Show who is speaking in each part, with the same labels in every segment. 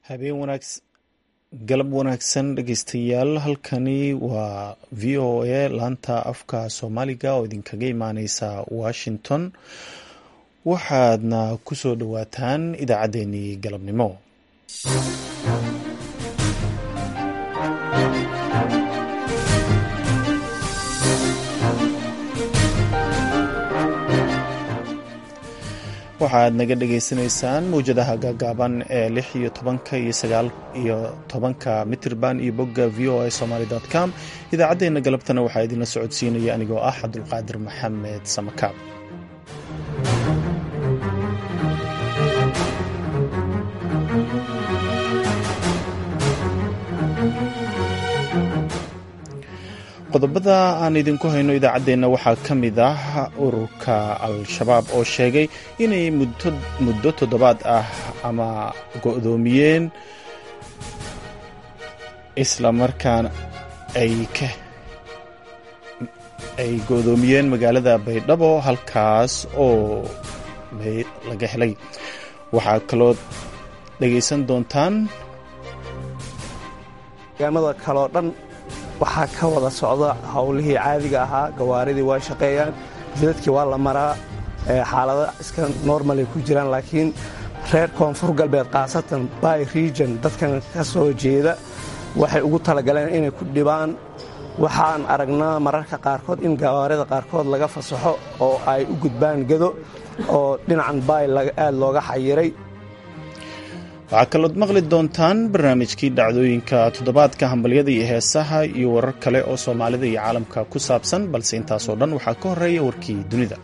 Speaker 1: habeen wanaagsan galab wanaagsan dhegeystayaal halkani waa v o a laanta afka soomaaliga oo idinkaga imaaneysa washington waxaadna kusoo dhawaataan idaacaddeenii galabnimo. waxaad naga dhagaysanaysaan mawjadaha gaagaaban ee 6 iyo 10 iyo 9 iyo 10 mitirban iyo bogga voasomali.com. idaacaddeenna galabtana waxaa idinla socodsiinaya anigoo ah cabdulqaadir maxamed samakaab. qodobada aan idinku hayno idaacaddeenna waxaa ka mid ah ururka al-shabaab oo sheegay inay muddo toddobaad ah ama go'doomiyeen islamarkaana ay go'doomiyeen magaalada baydhabo halkaas oo laga helay. waxaa kaloo dhagaysan doontaan
Speaker 2: deegaamada kaloo dhan waxaa ka wada socda howlihii caadiga ahaa, gawaaridii waa shaqeeyaan, jidadkii waa la maraa, xaalada iska normalay ku jiraan. laakiin reer koonfur galbeed khaasatan by region dadkan ka soo jeeda waxay ugu talagaleen inay ku dhibaan. waxaan aragnaa mararka qaarkood in gawaarida qaarkood laga fasaxo oo ay u gudbaan gedo oo dhinacan bay aad looga xayiray.
Speaker 1: waxaa kalood maqli doontaan barnaamijkii dhacdooyinka toddobaadka, hambalyada iyo heesaha iyo warar kale oo soomaalida iyo caalamka ku saabsan, balse intaasoo dhan waxaa ka horreeya warkii dunida.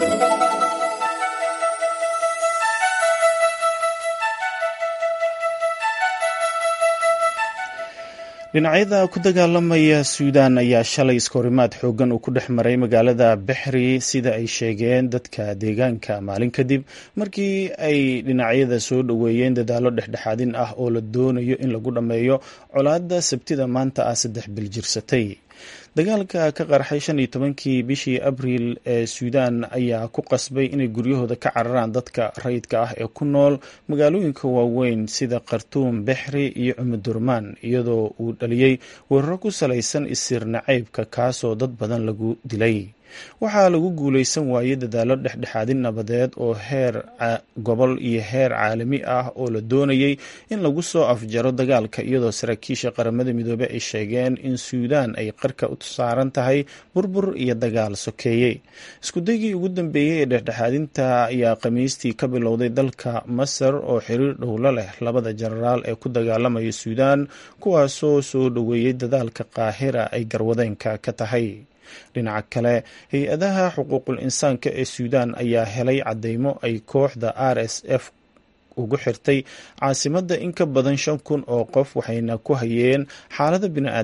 Speaker 1: dhinacyada ku dagaalamaya suudaan ayaa shalay iskahorimaad xooggan uu ku dhex maray magaalada bexri sida ay sheegeen dadka deegaanka maalin kadib markii ay dhinacyada soo dhoweeyeen dadaallo dhexdhexaadin ah oo la doonayo in lagu dhammeeyo colaadda sabtida maanta ah 3 bil jirsatay. dagaalka ka qarxay 15kii bishii abriil ee suudaan ayaa ku qasbay inay guryahooda ka cararaan dadka rayidka ah ee ku nool magaalooyinka waaweyn sida khartuum, bexri iyo umudurmaan, iyadoo uu dhaliyey weeraro ku salaysan isir nacaybka kaasoo dad badan lagu dilay. waxaa lagu guulaysan waayey dadaallo dhexdhexaadin nabadeed oo heer gobol iyo heer caalami ah oo la doonayay in lagu soo afjaro dagaalka, iyadoo saraakiisha qaramada midoobey ay sheegeen in suudaan ay qarka u saaran tahay burbur iyo dagaal sokeeyey. iskudaygii ugu dambeeyey ee dhexdhexaadinta ayaa khamiistii ka bilowday dalka masar oo xiriir dhowlo leh labada jenaraal ee ku dagaalamaya suudaan, kuwaasoo soo dhoweeyey dadaalka qaahira ay garwadeenka ka tahay. dhinaca kale, hay-adaha xuquuqul insaanka ee suudaan ayaa helay cadeymo ay kooxda RSF ugu xirtay caasimadda in ka badan 5,000 oo qof, waxayna ku hayeen xaalado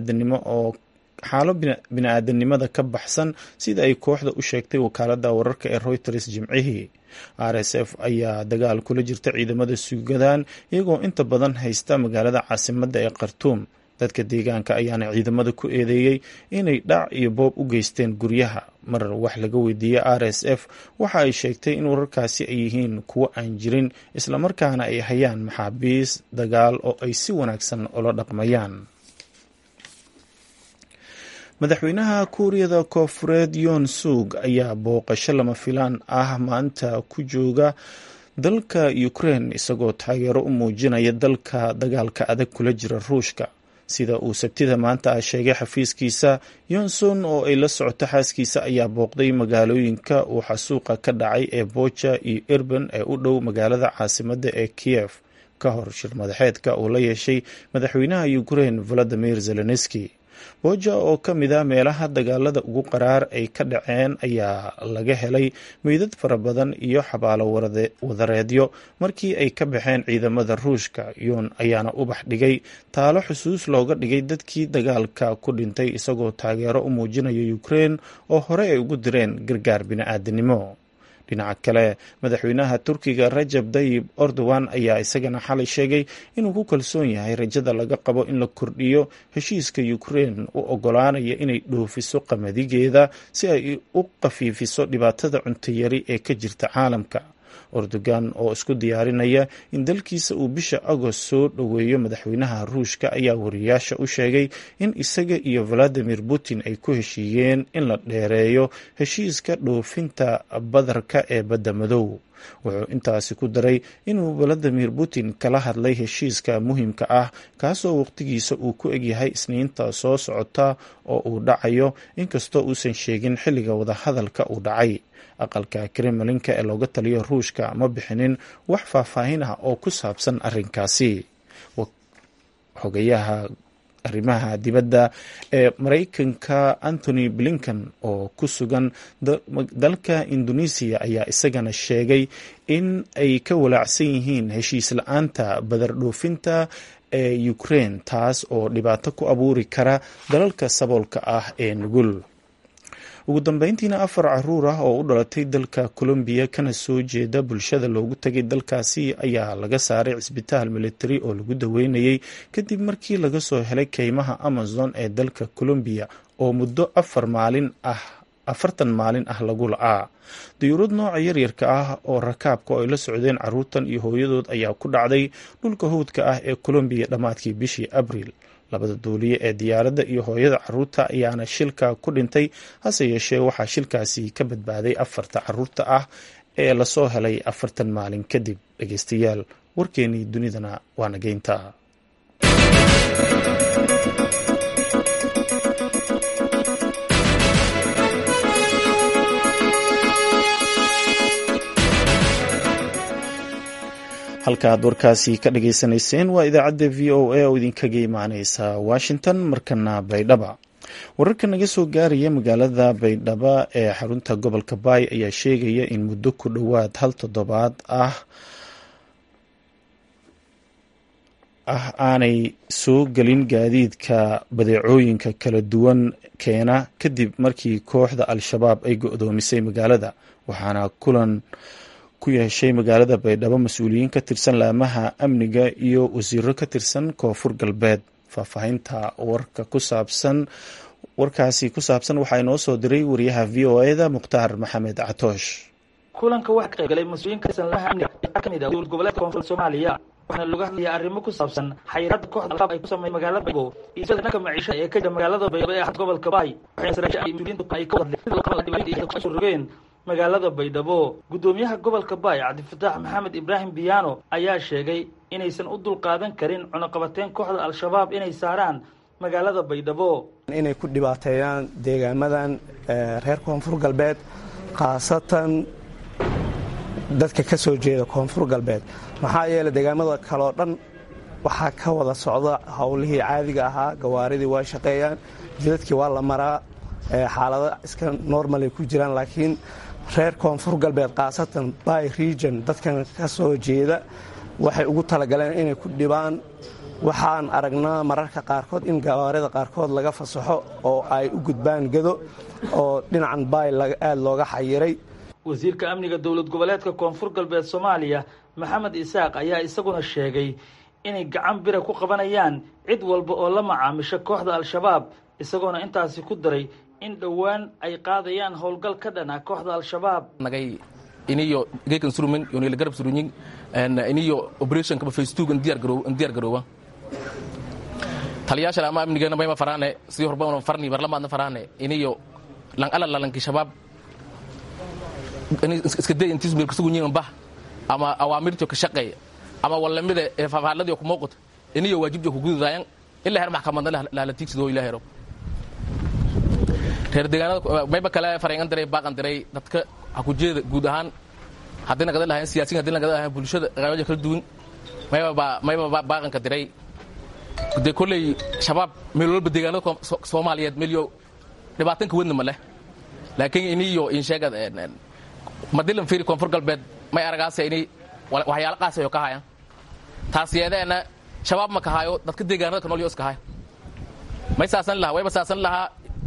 Speaker 1: bini-aadanimada ka baxsan sida ay kooxda u sheegtay wakaaladda wararka ee Reuters jimcihii. RSF ayaa dagaal kula jirta ciidamada suudaan iyagoo inta badan haysta magaalada caasimadda ee khartuum. dadka deegaanka ayaana ciidamada ku eedeeyey inay dhac iyo boob u geysteen guryaha. marar wax laga weydiiyey RSF waxa ay sheegtay in wararkaasi ay yihiin kuwo aan jirin, islamarkaana ay hayaan maxaabiis dagaal oo ay si wanaagsan ula dhaqmayaan. madaxweynaha kuuriyada koonfureed Yoon Suk ayaa booqasho lama filaan ah maanta ku jooga dalka Ukraine, isagoo taageero u muujinaya dalka dagaalka adag kula jira Ruushka. sida uu sabtida maanta ah sheegay xafiiskiisa, Yoonson oo ay la socoto xaaskiisa ayaa booqday magaalooyinka uu xasuuqa ka dhacay ee Bocha iyo Irpin ee u dhow magaalada caasimadda ee Kiev ka hor shir madaxeedka uu la yeeshay madaxweynaha Ukraine Volodymyr Zelensky. Boja oo ka mid ah meelaha dagaalada ugu qaraar ay ka dhaceen ayaa laga helay meydad fara badan iyo xabaalo wadareedyo markii ay ka baxeen ciidamada Ruushka. Yoon ayaana ubax dhigay taalo xusuus looga dhigay dadkii dagaalka ku dhintay, isagoo taageero u muujinaya Ukraine oo hore ay ugu direen gargaar bini'aadanimo. dhinaca kale, madaxweynaha Turkiga Rajab Tayyip Erdogan ayaa isagana xalay sheegay inuu ku kalsoon yahay rajada laga qabo in la kordhiyo heshiiska Ukraine u ogolaanaya inay dhoofiso qamadigeeda si ay u qafiifiso dhibaatada cunto yari ee ka jirta caalamka. Erdogan oo isku diyaarinaya in dalkiisa uu bisha Agost soo dhoweeyo madaxweynaha Ruushka ayaa wariyaasha u sheegay in isaga iyo Vladimir Putin ay ku heshiiyeen in la dheereeyo heshiiska dhoofinta badarka ee badda madow. Wuxuu intaasi ku daray inuu Vladimir Putin kala hadlay heshiiska muhiimka ah kaasoo waqtigiisa uu ku egyahay Isniinta soo socota oo uu dhacayo inkastoo uusan sheegin xilliga wadahadalka uu dhacay. Aqalka Kremlinka ee looga taliyo Ruushka ma bixinin wax faahfaahin ah oo ku saabsan arrinkaasi. Xogayaha arrimaha dibadda ee Mareykanka Anthony Blinken oo ku sugan dalka Indonesia ayaa isagana sheegay in ay ka walaacsan yihiin heshiis la'aanta badar dhoofinta ee Ukraine taas oo dhibaato ku abuuri kara dalalka saboolka ah ee nugul. Ugu dambeyntiina 4 caruur ah oo u dhalatay dalka Colombia kana soo jeeda bulshada loogu tagay dalkaasi ayaa laga saaray cisbitaal military oo lagu daweynayay kadib markii laga soo helay keymaha Amazon ee dalka Colombia oo muddo 40 maalin ah lagu la'aa. Diyuurad nooca yaryarka ah oo rakaabka ay la socdeen caruurtan iyo hooyadood ayaa ku dhacday dhulka hawdka ah ee Colombia dhammaadkii bishii Abriil. Labada duuliye ee diyaaradda iyo hooyada caruurta ayaana shilka ku dhintay, hase yeeshee waxaa shilkaasi ka badbaaday 4 caruurta ah ee lasoo helay 40 maalin kadib. Dhegeystayaal, warkeenii dunidana waa nageynta. halka aad warkaasi ka dhageysanayseen waa idaacadda VOA oo idinkaga imaaneysa Washington. Markana Baydhaba, wararka naga soo gaaraya magaalada Baydhaba ee xarunta gobolka Baay ayaa sheegaya in muddo ku dhowaad 1 toddobaad aanay soo gelin gaadiidka badeecooyinka kala duwan keena kadib markii kooxda Al-Shabaab ay go'doomisay magaalada. Waxaana kulan ku yeeshay magaalada Baydhabo mas'uuliyiin ka tirsan laamaha amniga iyo wasiiro ka tirsan Koonfur Galbeed. Faahfaahinta warkaasi ku saabsan waxaa inoo soo diray wariyaha VOA-da Mukhtaar Maxamed Catoosh.
Speaker 3: kulanka waxaa ka qayb galay mas'uuliyiin ka tirsan laamaha amniga ee ka mid ah dowlad goboleedka Koonfur Soomaaliya, waxaana laga hadlayay arrimo ku saabsan xayiraadda kooxda Al-Shabaab ay ku sameeyeen magaalada Baydhabo iyo sida dhanka maciishada ee ka jira magaalada Baydhabo ee xarunta gobolka Baay. Waxayna saraakiisha ay mas'uuliyiintu ay ka hadleen sida loo dhibaatay ay ku rogeen magaalada Baydhabo. Gudoomiyaha gobolka Baay Cabdifataax Maxamed Ibraahim Biyaano ayaa sheegay inaysan u dulqaadan karin cunaqabateyn kooxda Al-Shabaab inay saaraan magaalada Baydhabo,
Speaker 2: inay ku dhibaateeyaan deegaamadan reer Koonfur Galbeed, khaasatan dadka ka soo jeeda Koonfur Galbeed. maxaa yeelay deegaamada kale oo dhan waxaa ka wada socda howlihii caadiga ahaa, gawaaridii waa shaqeeyaan, jidadkii waa la maraa, xaalado iska normal ay ku jiraan. laakiin reer Koonfur Galbeed khaasatan Bay region dadkan ka soo jeeda waxay ugu talagaleen inay ku dhibaan. waxaan aragnaa mararka qaarkood in gawaarida qaarkood laga fasaxo oo ay u gudbaan Gado oo dhinacan Bay aad looga xayiray.
Speaker 3: wasiirka amniga dowlad goboleedka Koonfur Galbeed Soomaaliya Maxamed Isaaq ayaa isaguna sheegay inay gacan bira ku qabanayaan cid walba oo la macaamisha kooxda Al-Shabaab, isagoona intaasi ku daray in dhowaan ay qaadayaan howlgal ka dhan ah kooxda Al-Shabaab.
Speaker 4: nagay iniyo geekan surumin iyo la garab surunyin iniyo operation ka phase 2 diyaar garoowa taliyaasha ama amnigeena bayma faraane sidii horba farni barlamaadna faraane iniyo lan ala lanki shabaab iska day intiis meel kusugu yihiin bah ama awaamirto ka shaqeey ama walamida ee fafaaladii ku muuqato iniyo waajibjo ku gududayaan ilaa heer maxkamadda la tiigsido ilaa heero reer deegaanada bayba kala fareengan diray baaqan diray dadka ha ku jeeda guud ahaan haddii naga lahayn siyaasiyiin haddii naga lahayn bulshada qaybaha kala duwan mayba baaqanka diray de kulay shabaab meel walba deegaanada Soomaaliyeed meelyo dhibaatanka wadna ma leh, laakiin iniyo in sheegad madilan fiiri Koonfur Galbeed may aragaasay inay waxyaalo qaasay oo ka hayaan taasiyeedana shabaab ma ka hayo dadka deegaanada ka nool iyo iska hay may saasan laha wayba saasan laha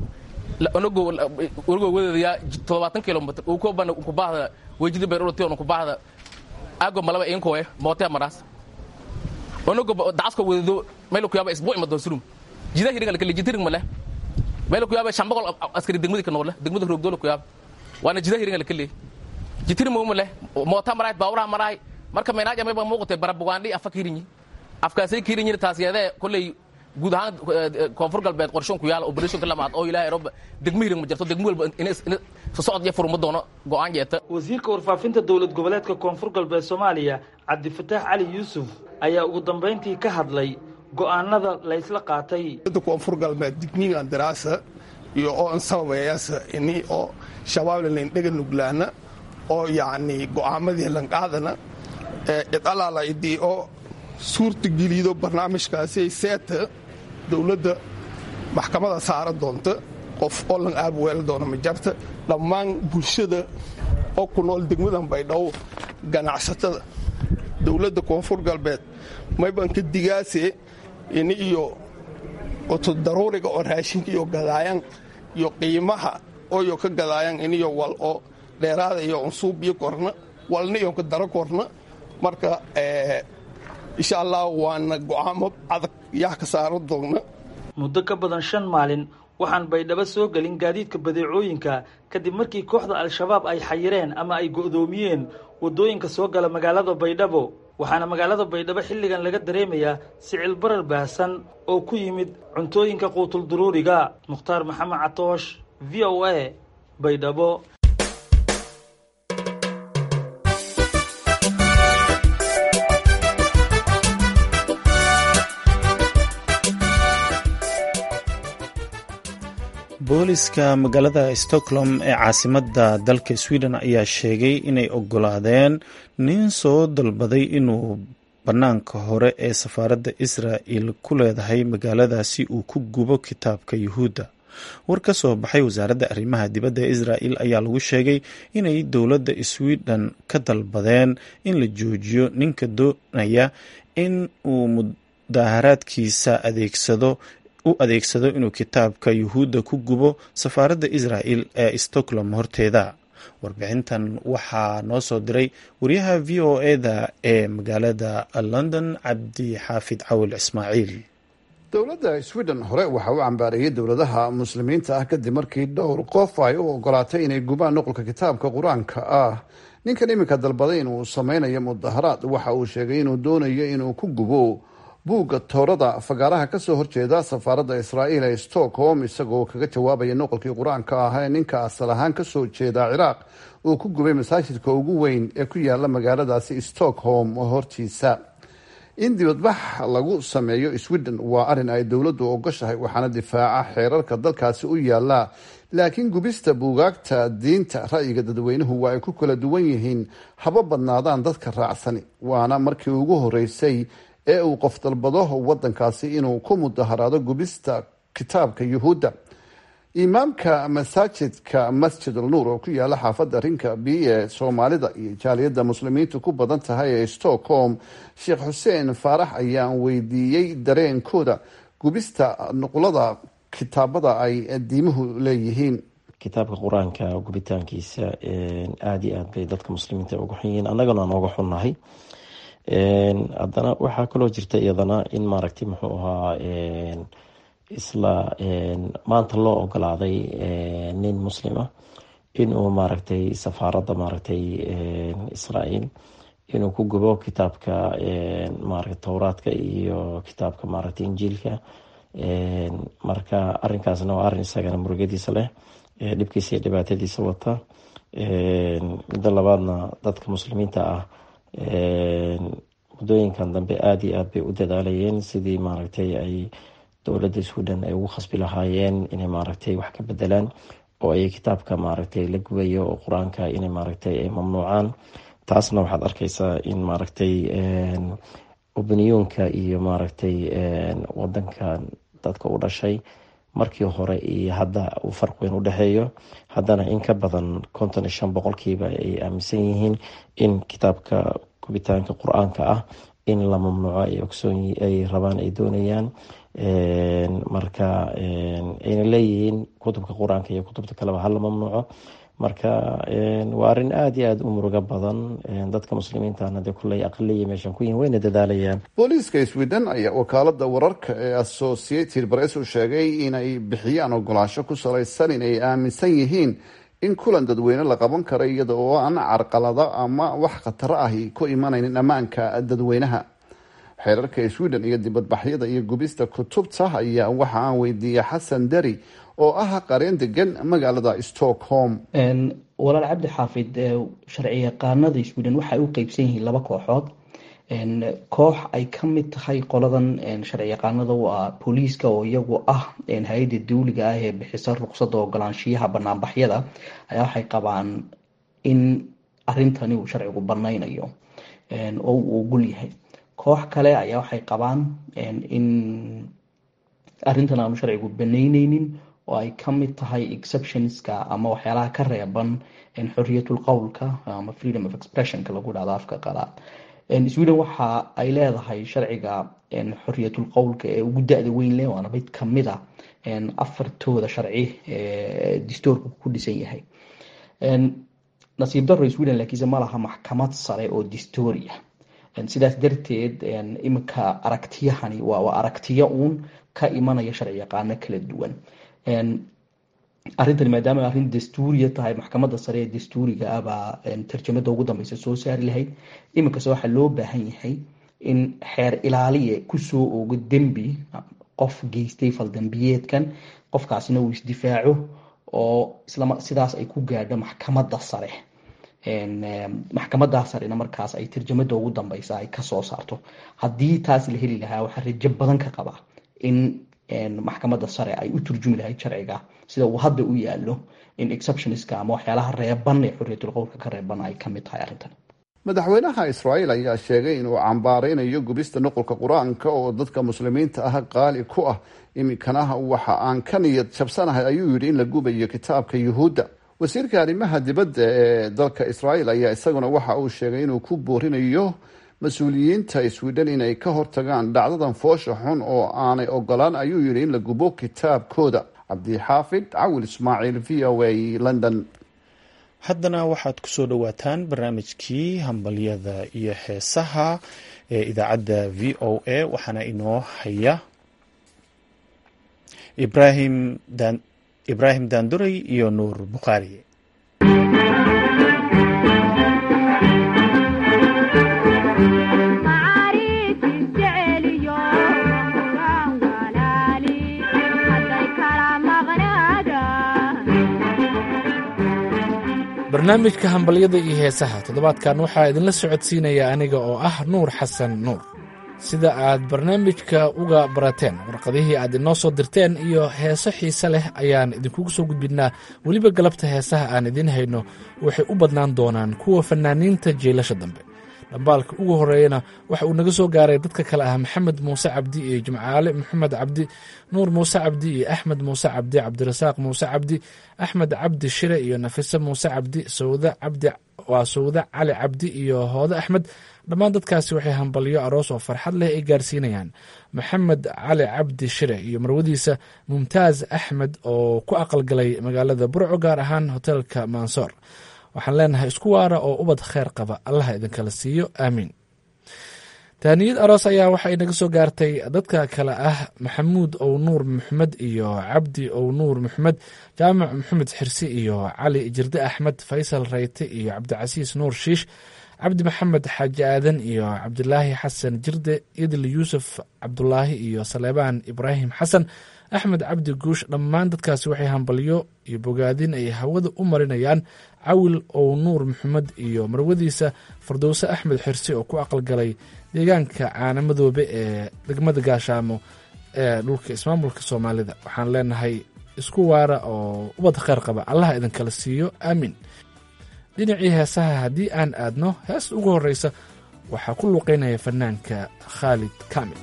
Speaker 4: urugo wadaya 70 kilomitir uu ko ban ku baahda wajida beerolotay ku baahda ago malaba in kooye mootaa maras onugo daasko wado meel ku yaaba isbuuc ma doon sulum jida hiriga la kala jitirin male meel ku yaaba 500 askari degmada ka nool degmada roogdoola ku yaaba waana jida hiriga la kala jitiri muumu leh moota maraay baawraha maraay marka meenaaja mayba muuqatay barabugaandhi afa kirinyi afkaasay kirinyi taasiyadee kulley guud ahaan koonfur galbeed qorshoon ku yaala operation kalamaad oo ilaahay rob degmihirin ma jirto degmo walba in socod iyo furmo doono go'aan jeeta
Speaker 3: wasiirka warfaafinta dowlad goboleedka koonfur galbeed Soomaaliya Cabdifataax Cali Yuusuf ayaa ugu dambeyntii ka hadlay go'aanada la isla qaatay
Speaker 2: koonfur galbeed degmigan daraasa iyo oo sababayasa ini oo shabaab la indhaga nuglaana oo yaani go'aamadii lan qaadana idalaala idii oo suurta gelido barnaamijkaasi ay seeta dawladda maxkamadda saaran doonta qof oo lan aabweel doona ma jarta dhammaan bulshada oo ku nool degmadan Baydhabo ganacsatada dawladda koonfur galbeed mayban ka digaase in iyo daruuriga oo raashinka iyo gadaayan iyo qiimaha oo ka gadaayan in iyo wal oo dheeraada iyo unsuub iyo korna walna iyo ka daro korna marka insha Allah waana go'aamo adag yaa ka saaran doona
Speaker 3: muddo ka badan 5 maalin waxaan Baydhabo soo galin gaadiidka badeecooyinka kadib markii kooxda al-shabaab ay xayireen ama ay go'doomiyeen wadooyinka soo gala magaalada Baydhabo waxaana magaalada Baydhabo xilligan laga dareemayaa sicil barar baahsan oo ku yimid cuntooyinka quutul daruuriga Mukhtaar Maxamed Catoosh VOA Baydhabo
Speaker 1: booliska magaalada Stockholm ee caasimadda dalka Sweden ayaa sheegay inay ogolaadeen nin soo dalbaday inuu bannaanka hore ee safaaradda Israa'iil ku leedahay magaaladaasi uu ku gubo kitaabka Yuhuudda. war ka soo baxay wasaaradda arrimaha dibadda ee Israa'iil ayaa lagu sheegay inay dowladda Sweden ka dalbadeen in la joojiyo ninka doonaya in uu mudaharaadkiisa adeegsado inuu kitaabka Yuhuudda ku gubo safaaradda Israa'iil ee Stockholm horteeda. warbixintan waxaa noo soo diray wariyaha VOA-da ee magaalada London Cabdi Xaafid Cawil Ismaaciil.
Speaker 5: dowladda Sweden hore waxa uu cambaareeyay dowladaha muslimiinta ah kadib markii dhowr qof ay u ogolaatay inay gubaan nuqulka kitaabka qur-aanka ah. ninkan imika dalbaday inuu sameynayo mudaharaad waxa uu sheegay inuu doonayo inuu ku gubo buugga toorada fagaaraha kasoo horjeeda safaaradda Israa'iil ee Stockholm isagoo kaga jawaabaya nuqulkii qur-aanka ah ee ninka asal ahaan kasoo jeeda Ciraaq uu ku gubay masaajidka ugu weyn ee ku yaala magaaladaasi Stockholm hortiisa. in dibadbax lagu sameeyo Sweden waa arin ay dowladdu ogoshahay waxaana difaaca xeerarka dalkaasi u yaala, laakiin gubista buugaagta diinta ra'yiga dadweynuhu waa ay ku kala duwan yihiin haba badnaadaan dadka raacsani. waana markii ugu horeysay ee uu qof dalbado wadankaasi inuu ku mudaharaado gubista kitaabka Yuhuudda. imaamka masaajidka Masjid al-Nur oo ku yaala xaafadda Rinka ee Soomaalida iyo jaaliyadda muslimiintu ku badan tahay ee Stockholm, Sheekh Xuseen Faarax ayaan weydiiyey dareenkooda gubista nuqulada kitaabada ay diimuhu leeyihiin.
Speaker 6: kitaabka qur-aanka gubitaankiisa aad iyo aad bay dadka muslimiinta uga xun yihiin, annagana aan uga xunnahay. haddana waxaa kaloo jirta iyadana in maaragtay muxuu ahaa isla maanta loo ogolaaday nin muslima inuu maaragtay safaaradda maaragtay Israa'iil inuu ku gubo kitaabka maaragtay Towraadka iyo kitaabka maaragtay Injiilka. marka arrinkaasna waa arrin isagana murugadiisa leh, dhibkiisa iyo dhibaatadiisa wata. midda labaadna dadka muslimiinta ah muddooyinkan dambe aad iyo aad bay u dadaalayeen sidii maaragtay ay dowladda Sweden ay ugu khasbi lahaayeen inay maaragtay wax ka bedelaan oo ay kitaabka maaragtay la gubayo oo qur-aanka inay maaragtay ay mamnuucaan. taasna waxaad arkaysaa in maaragtay opinionka iyo maaragtay wadanka dadka u dhashay markii hore iyo hadda uu farq weyn u dhexeeyo. haddana in ka badan 55% ay aaminsan yihiin in kitaabka gubitaanka qur-aanka ah in la mamnuuco ay rabaan ay doonayaan. marka ayna leeyihiin kutubka qur-aanka iyo kutubta kaleba hala mamnuuco. marka waa arrin aad iyo aad u murugo badan. dadka muslimiintana dee kulley aqaliya meeshan ku yihiin wayna dadaalayaan.
Speaker 5: booliiska Sweden ayaa wakaalada wararka ee Associated Press u sheegay inay bixiyaan ogolaansho ku salaysan inay aaminsan yihiin in kulan dadweyne la qaban karo iyada oo aan carqalado ama wax khataro ahi ku imanaynin ammaanka dadweynaha. xeerarka Sweden iyo dibadbaxyada iyo gubista kutubta ayaa waxa aan weydiiyay Xasan Dari oo ah qareen degan magaalada Stockholm.
Speaker 7: walaal cabdi xaafid, sharci yaqaanada Sweden waxay u qaybsan yihiin laba kooxood. koox ay ka mid tahay qoladan sharci yaqaanada waa booliiska oo iyagu ah hay-adda dawliga ah ee bixisa ruqsadda ogolaanshiyaha banaanbaxyada, ayaa waxay qabaan in arintani uu sharcigu banaynayo oo uu ogol yahay. koox kale ayaa waxay qabaan in arintan aanu sharcigu banaynaynin oo ay ka mid tahay exceptionska ama waxyaalaha ka reeban xorriyatul qowlka ama freedom of expressionka lagu dhahdo afka qalaad. Sweden waxa ay leedahay sharciga xorriyatul qowlka ee ugu da-da weyn leh, waana mid kamid ah afartooda sharci ee dastuurku ku dhisan yahay. nasiib darro Sweden laakiinse ma laha maxkamad sare oo dastuuri ah. sidaas darteed iminka aragtiyahani waa aragtiyo uun ka imanaya sharci yaqaano kala duwan. arrintan maadaama arrin dastuuriya tahay, maxkamadda sare ee dastuuriga ah baa tarjamada ugu dambeysa soo saari lahayd. iminkase waxaa loo baahan yahay in xeer ilaaliye kusoo ogo dembi qof geystay faldambiyeedkan, qofkaasina uu isdifaaco oo sidaas ay ku gaadho maxkamadda sare. maxkamadda sarena markaas ay tarjamada ugu dambeysa ay kasoo saarto. haddii taas la heli lahaa, waxaa rajo badan ka qaba in maxkamadda sare ay u turjumi lahayd sharciga sida uu hadda u yaalo, in exceptionska ama waxyaalaha reeban ee xorriyatul qowlka ka reeban ay ka mid tahay arrintan.
Speaker 5: madaxweynaha Israa'iil ayaa sheegay inuu cambaareynayo gubista nuqulka qur-aanka oo dadka muslimiinta ah qaali ku ah. iminkana waxa aan ka niyad jabsanahay ayuu yidhi in la gubayo kitaabka Yuhuudda. wasiirka arrimaha dibadda ee dalka Israa'iil ayaa isaguna waxa uu sheegay inuu ku boorinayo mas-uuliyiinta Sweden inay ka hortagaan dhacdadan foosha xun oo aanay ogolaan ayuu yidhi in la gubo kitaabkooda. cabdixaafid cawil ismaaciil, VOA, London.
Speaker 1: haddana waxaad ku soo dhowaataan barnaamijkii hambalyada iyo heesaha ee idaacadda VOA, waxaana inoo haya ibraahim daanduray iyo nuur bukhaari.
Speaker 8: barnaamijka hambalyada iyo heesaha toddobaadkan waxaa idinla socodsiinaya aniga oo ah nuur xasan nuur. sida aad barnaamijka uga barateen, warqadihii aad inoo soo dirteen iyo heeso xiise leh ayaan idinkugu soo gudbinaa. weliba galabta heesaha aan idiin hayno waxay u badnaan doonaan kuwa fanaaniinta jeelasha dambe. dhambaalka ugu horeeyana waxa uu naga soo gaaray dadka kale ah maxamed muuse cabdi iyo jimcaale maxamed cabdi, nuur muuse cabdi iyo axmed muuse cabdi, cabdirasaaq muuse cabdi, axmed cabdi shire iyo nafise muuse cabdi, sawda cali cabdi iyo hoode axmed. dhammaan dadkaasi waxay hambalyo aroos oo farxad leh ay gaarsiinayaan maxamed cali cabdi shire iyo marwadiisa mumtaaz axmed oo ku aqalgalay magaalada burco, gaar ahaan hoteelka mansoor. waxaan leenahay isku waara oo ubad kheyr qaba, allaha idinkala siiyo, aamiin. taaniyad aroos ayaa waxay naga soo gaartay dadka kale ah maxamuud ow nuur maxamed iyo cabdi ow nuur maxamed, jaamac maxamed xirsi iyo cali jirde axmed, faysal rayte iyo cabdicasiis nuur shiish, cabdi maxamed xaaji aadan iyo cabdilaahi xasan jirde, idil yuusuf cabdulaahi iyo saleebaan ibraahim xasan, axmed cabdi guush. dhammaan dadkaasi waxay hambalyo iyo bogaadin ay hawada u marinayaan cawil ow nuur maxamed iyo marwadiisa fardowse axmed xirsi oo ku aqalgalay deegaanka caanamadoobe ee degmada gaashaamo ee dhulka ismaamulka soomaalida. waxaan leenahay isku waara oo ubad kheyr qaba, allaha idinkala siiyo, aamiin. dhinacii heesaha haddii aan aadno, heesta ugu horeysa waxaa ku luuqeynaya fanaanka khaalid kaamil.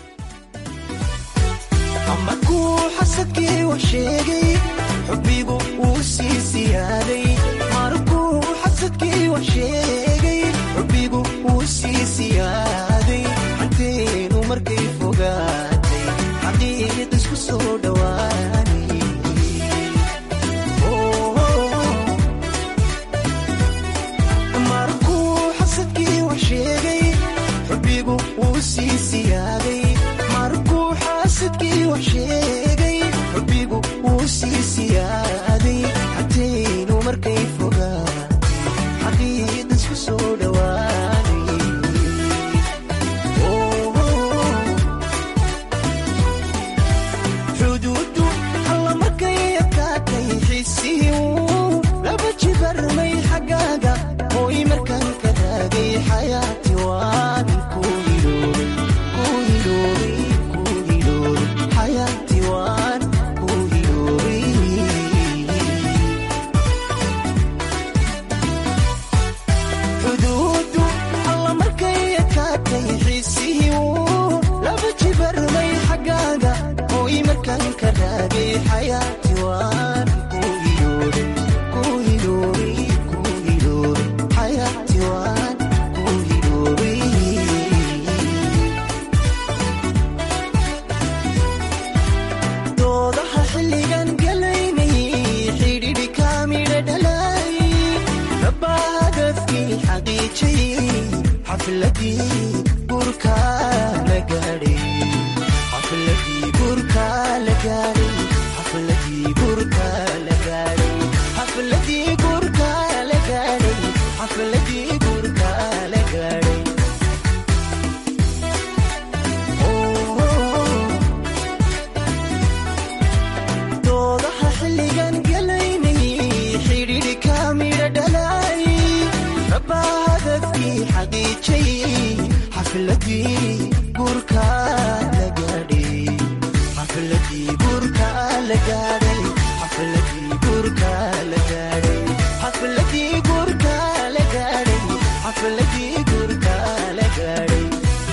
Speaker 9: markuu xasadkii wax sheegay xubbigu wuu sii siyaaday, markuu xasadkii wax sheegay xubbigu wuu sii siyaaday, xanteenu markay fogaatay xaqiiq isku soo dhowaanay. markuu xasadkii wax sheegay xubbigu wuu sii siyaaday, markuu xasadkii wax sheegay xubbigu wuu sii siyaaday, xanteenu xaqiijiyey xafladii gurka la gaadhay xafladii gurka la gaadhay xafladii gurka la gaadhay xafladii gurka la gaadhay xafladii gurka la gaadhay doodaha xilligan galaynay xidhiidhka midha dhalay rabbaa hadafkii xaqiijiyey xafladii gurka la gaadhay xafladii gurka la gaadhay xafladii gurka la gaadhay xafladii gurka la gaadhay xafladii gurka la gaadhay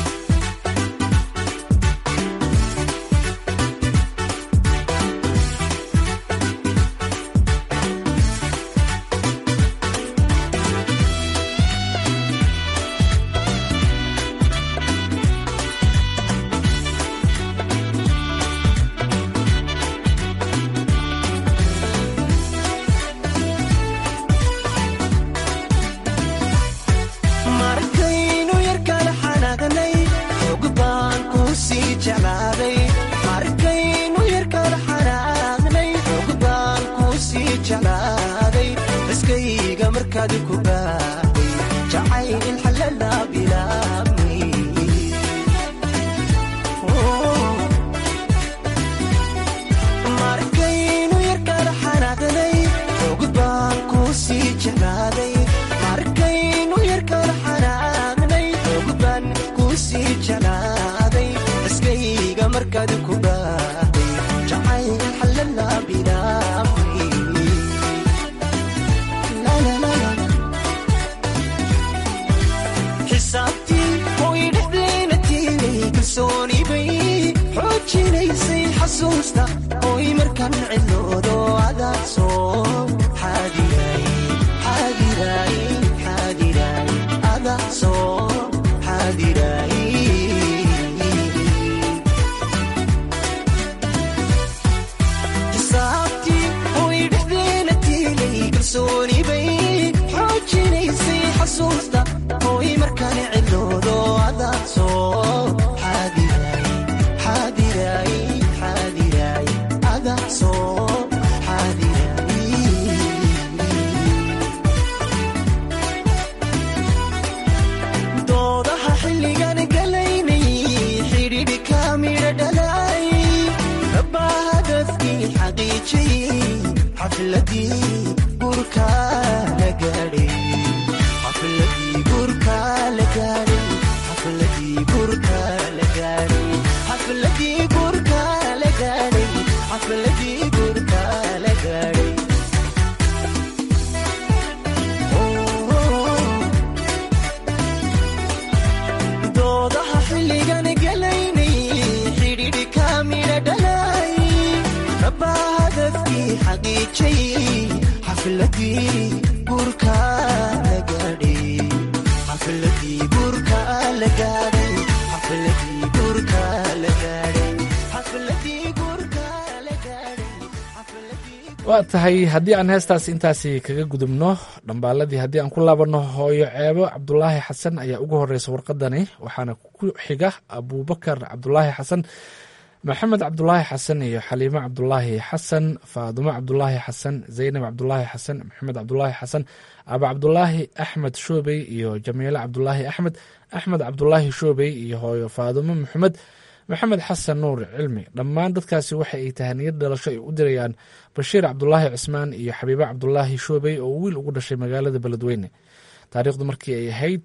Speaker 8: waa tahay haddii aan heestaas intaasi kaga gudubno dhambaaladii haddii aan ku laabanno hooyo ceebo cabdulaahi xasan ayaa ugu horeysa warqadani waxaana ku xiga abuubakar cabdulaahi xasan maxamed cabdulaahi xasan iyo xaliimo cabdulaahi xasan faadumo cabdulaahi xasan zaynab cabdulaahi xasan maxamed cabdulaahi xasan aba cabdulaahi axmed shoobey iyo jamiile cabdulaahi axmed cabdulaahi shoobey iyo hooyo faadumo maxamed xasan nuur cilmi dhammaan dadkaasi waxa ay tahaniyad dhalasho ay u dirayaan bashiir cabdulaahi cismaan iyo xabiibo cabdulaahi shoobey oo wiil ugu dhashay magaalada beledweyne taariikhdu markii ay ahayd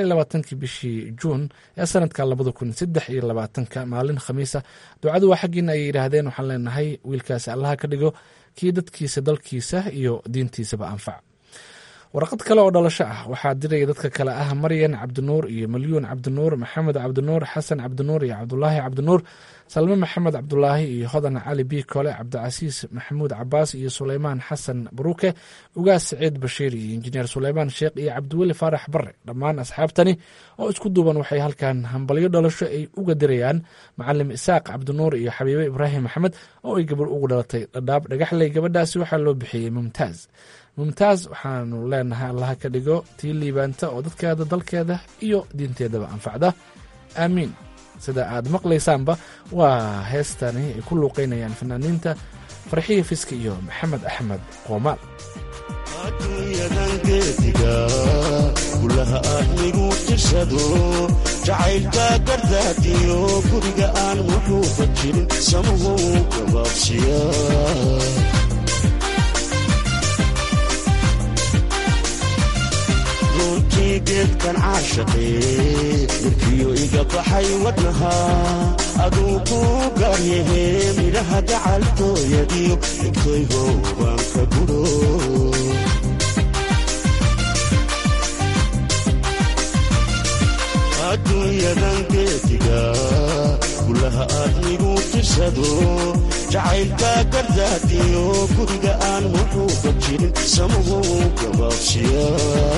Speaker 8: 29 bishii juun ee sanadka 2023 maalin khamiisa ducadu waa xaggiina ay yidhaahdeen waxaan leenahay wiilkaasi allaha ka dhigo kii dadkiisa dalkiisa iyo diintiisaba anfac warqad kale oo dhalasho ah waxaa diraya dadka kale ah maryan cabdinuur iyo malyuun cabdinuur maxamed cabdinuur xasan cabdinuur iyo cabdulaahi cabdinuur salme maxamed cabdulaahi iyo hodan cali biikole cabdicasiis maxamuud cabaas iyo suleymaan xasan baruuke ugaas saciid bashiir iyo injineer suleymaan sheekh iyo cabdiweli faarax bare dhammaan asxaabtani oo isku duuban waxay halkan hambalyo dhalasho ay uga dirayaan macalim isaaq cabdinuur iyo xabiibe ibraahim maxamed oo ay gabar ugu dhalatay dhadhaab dhagaxley gabadhaasi waxaa loo bixiyey mumtaaz mumtaaz waxaanu leenahay allaha ka dhigo tii liibaanta oo dadkeeda dalkeeda iyo diinteedaba anfacda aamiin. sida aad maqlaysaanba waa heestani ay ku luuqaynayaan fanaaniinta farxiya fiska iyo maxamed axmed qoomaal.
Speaker 10: adduunyadan geediga gulaha aadmigu tirsado jacaylka gardaadiyo guriga aan wuxuuba jirin samuhu gabaabsiya runtii geedkan caashaqee mirkiyo iga baxay wadnaha aduu ku gaaryahe midhaha gacaltooyadiyo dhigtoy hoobaan ka guro adduunyadan geediga gulaha aadmigu tirsado jacaylka gardaadiyo guriga aan wuxuuba jirin samuhu gabaabsiya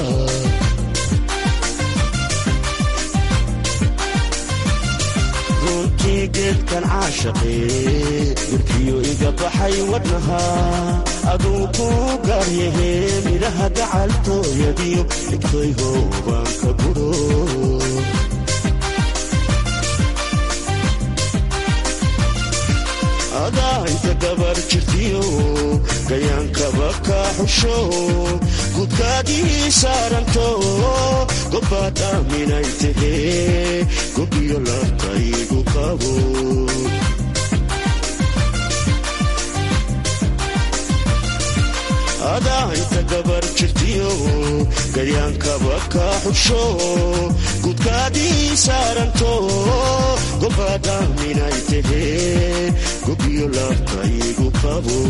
Speaker 10: runtii geedkan caashaqee mirkiyo iga baxay wadnaha aduu ku gaaryahe midhaha gacaltooyadiyo dhigtoy hoobaan ka guro adaa inta gabar jirtiyo gayaankaba ka xusho gudkaadii saaranto gobbaad aaminay tahee gobiyo labkaygu qabo adaa inta gabar jirtiyo gayaankaba ka xusho gudkaadii saaranto gobbaad aaminay tahee gobiyo labkaygu qabo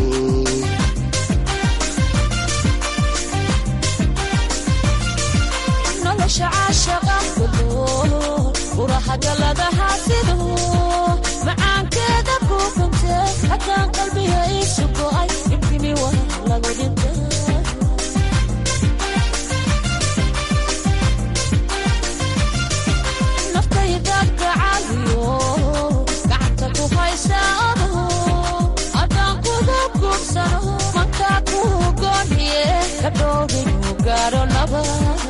Speaker 11: nolosha caashaqa kudo urahagaladaha sido macaankeeda ku kunte haddaan qalbiga iisu go'ay ibkimi waa lagu dhinta naftayda gacaaliyo gacanta ku haysa odo haddaan kuda guursano mankaa ku gooniye kadhooginu gaaro naba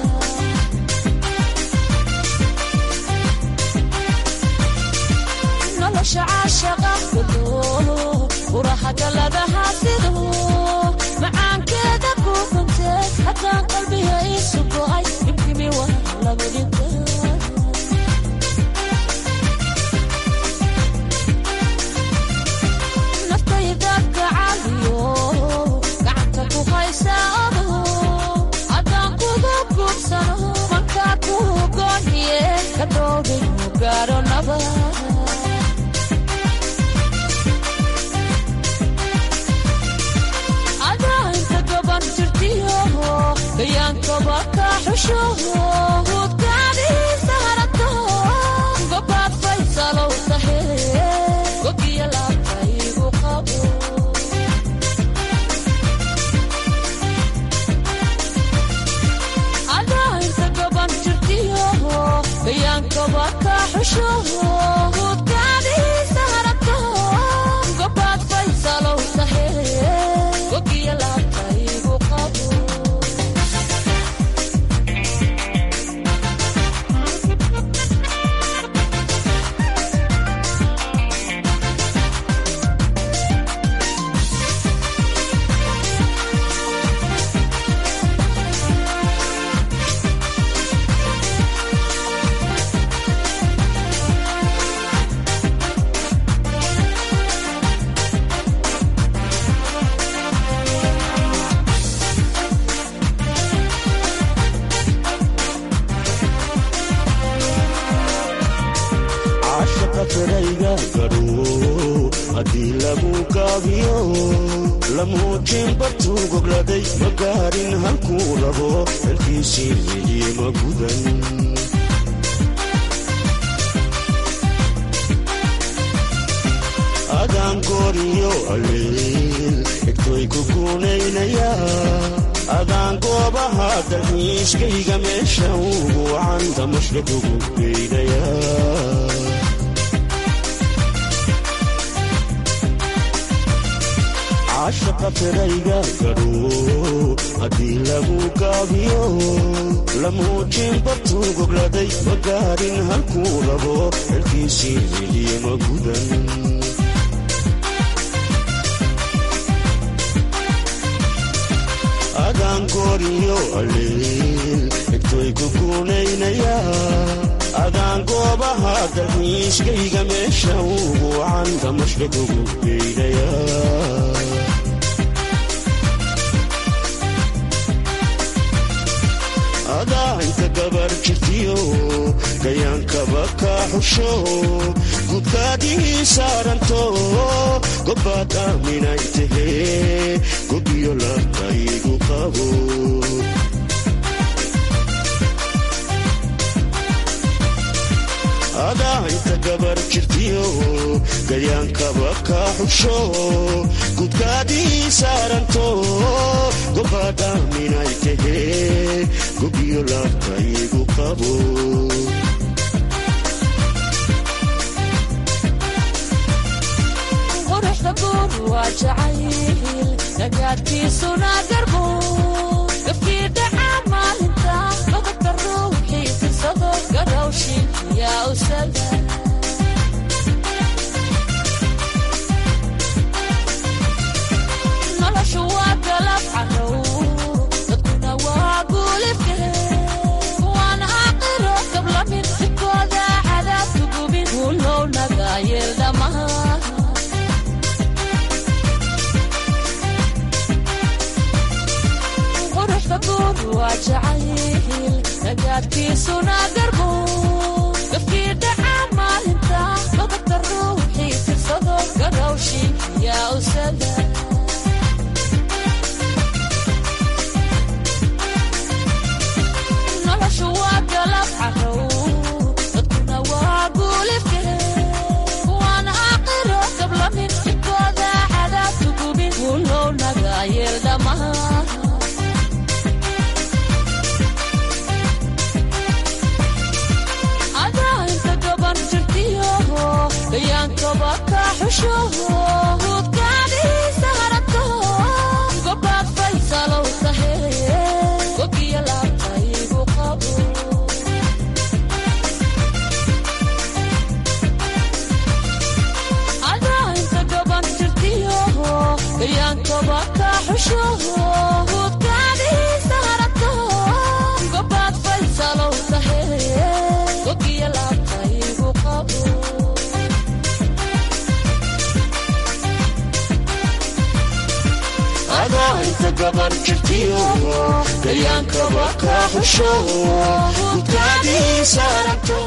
Speaker 11: nolosha caashaqa kudo urahagaladaha sido macaankeeda ku kunte haddaan qalbiga iisu go'ay ibkimi waa lagu dhinta naftayda gacaaliyo gacanta ku haysa odo haddaan kuda guursano mankaa ku gooniye kadhooginu gaaro naba gayaankaba ka xusho hudkaadii saharato gobaad faysalow tahe gobiyo laabkaygu qabo adaa inta goban jirtiyo gayaankaba ka xusho hudkaadii saharato gobaad faysalow tahe gobiyo laabkaygu qabo haddii lagu gaabiyo lamuujin bartuu gogladay ma gaarin halkuu rabo dalkiisii midiye ma gudan adaan gooriyo alleel egtoy ku guunaynaya adaan goobaha dalxiiskayga meesha ugu wacanta mashrakugu geynaya
Speaker 10: caashaqa firayga gadho haddii lagu gaabiyo la muujin bartuu gogladay ma gaarin halkuu rabo xilkiisii celiye ma gudan adaan gooriyo alleel xigtoy ku guunaynayaa adaan goobaha dalxiiskayga meesha ugu wacan damashka kugu geynayaa adaa inta gabar jirtiyo gayaankaba kaa xusho gudkaadii saaranto gobbaad aaminay tahee gobiyo labkaygu qabo adaa inta gabar jirtiyo gayaankaba kaa xusho gudkaadii saaranto gobbaad aaminay tahee gobiyo labkaygu qabo
Speaker 12: quruxda guud waa jacayl nagaadkiisuna garbo gafkii dhaca maalinta qodobka ruuxii firsado garowshin yaa usada noloshu waa galab cadow dadkuna waa guulifke waan aqiro gablamin jibkooda cadaabku gubin hulow naga yeeldhamaha waa jacayl nagaadkiisuna garbo gafkii dhaca maalinta qodobka ruuxii firsado garowshin yaa usada noloshu waa galab carow dadkuna waa guulifke waan aqiro gablamin jibkooda cadaabku gubin hulow naga yeeldhamaha gayaankaba ka xusho hudkaadii saharato gobaad faysalow tahee gobiyo laabtaygu qabo adaa inta gaban jirtiyo gayaankaba ka xusho hudkaadii saharato gobaad faysalow tahee gobiyo laabtaygu qabo
Speaker 10: inta gabar jirtiyo gayaankaba kaa xusho gudkaadii saaranto